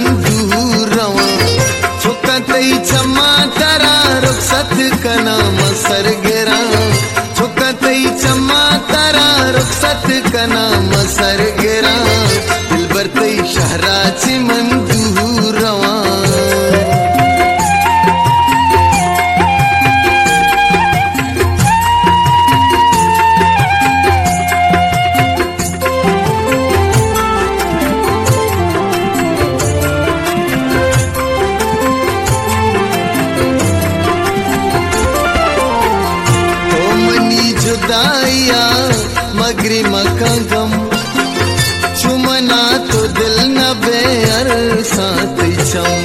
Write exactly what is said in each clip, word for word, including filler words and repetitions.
मंजूर रवा छुकतई चमा तारा रुखसत कना मसर गिरा छुकतई चमा तारा रुखसत कना मसर गिरा दिल बरतई शहराची मंजूर रवा जुदाइया मगरी मका गम चुमना तो दिल न बेअर साथ चम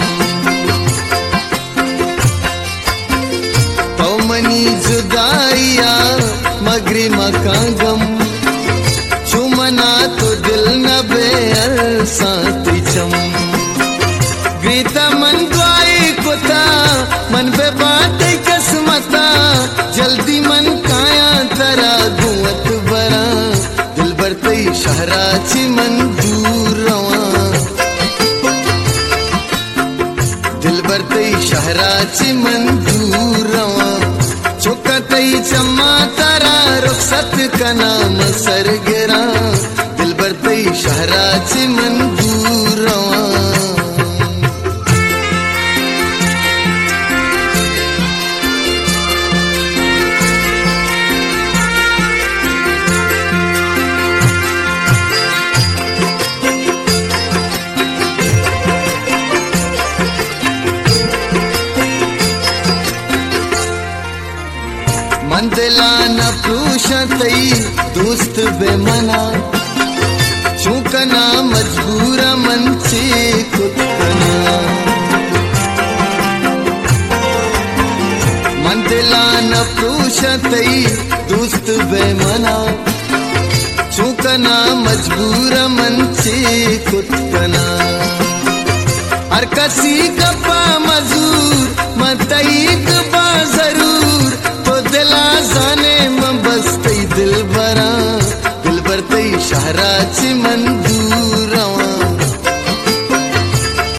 तो मनी जुदाइया मगरी मका गम चुमना तो दिल न बेअर साथ चम गीता मन द्वाई कुता मन पे बात किस्मता जल्दी मन काया तरा धुवत बरा दिल बरतई शहराची मंजूर रवा दिल बरतई शहराची मंजूर रवा छुकतई चमा तारा रुखसत कना मसर गिरा दिल बरतई शहराची मंजूर रवा मंदिला न पूछतई दोस्त बेमना चूकना मजबूर मंचे कुतना मंदिला न पूछतई दोस्त बेमना चूकना मजबूर मंचे कुतना हर कसी गप्पा मजूर मतई गप्पा जरूर तो दिला जाने में बसतई दिल बरा दिल बरतई शहराची मन